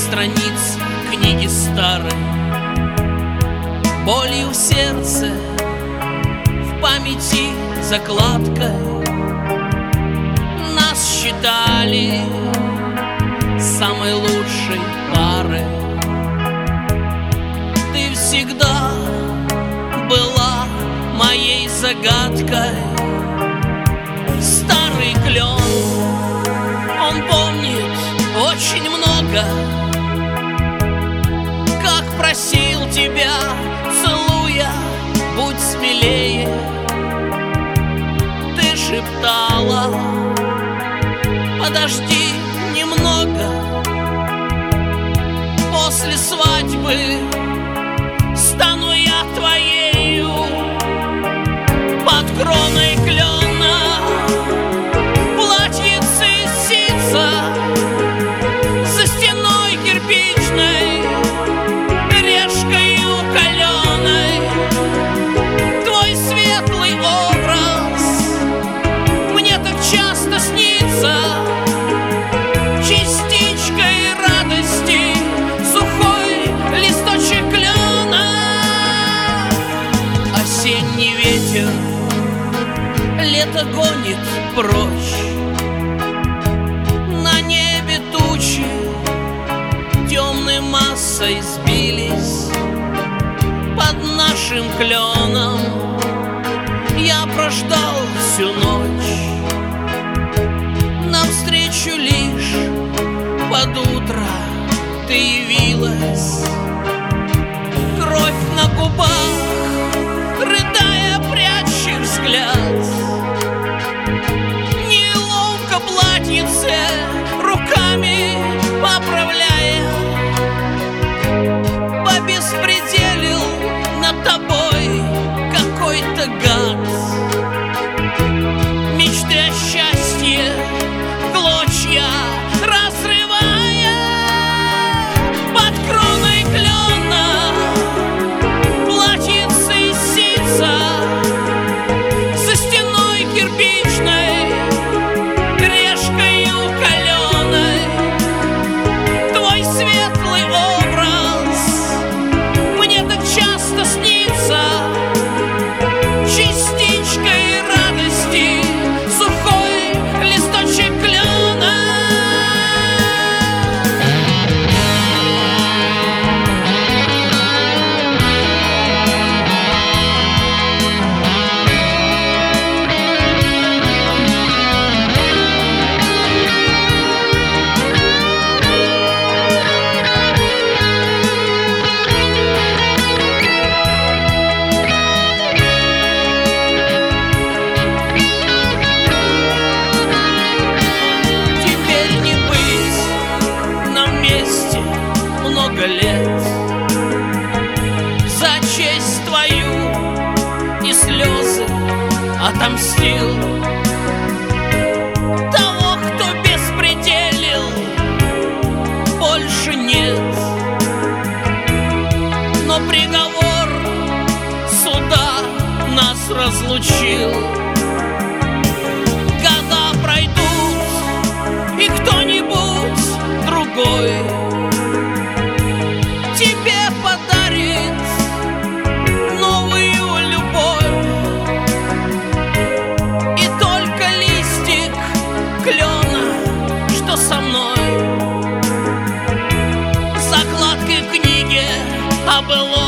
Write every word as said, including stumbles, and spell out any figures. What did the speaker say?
страниц книги старой, болью в сердце, в памяти закладкой. Нас считали самой лучшей парой. Ты всегда была моей загадкой. Старый клен, он помнит очень много, как просил тебя, целуя, будь смелее. Ты шептала: подожди немного, после свадьбы стану я твоею. Под кроной клена платьице сица, за стеной кирпичной, решкою каленой. Твой светлый образ мне так часто снится, частичкой радости сухой листочек клена. Осенний ветер лето гонит прочь, на небе тучи темной массой сбились. Под нашим кленом я прождал всю ночь, навстречу лишь под утро ты явилась. Кровь на губах, рыдая, прячешь взгляд. Неловко платьице руками поправляя, побеспределил над тобой какой-то гад. Мечты о счастье в клочья разрывая. Под кроной клена платьице из сица, за стеной кирпичной, решкою каленой. Твой светлый образ мне так часто снится, частичкой радости сухой листочек клена. Теперь не быть нам вместе много лет. За честь твою и слезы отомстил того, кто беспределил, больше нет. Но приговор суда нас разлучил. Года пройдут, и кто-нибудь другой тебе подарит новую любовь. И только листик клена, что со мной, закладкой в книге о былом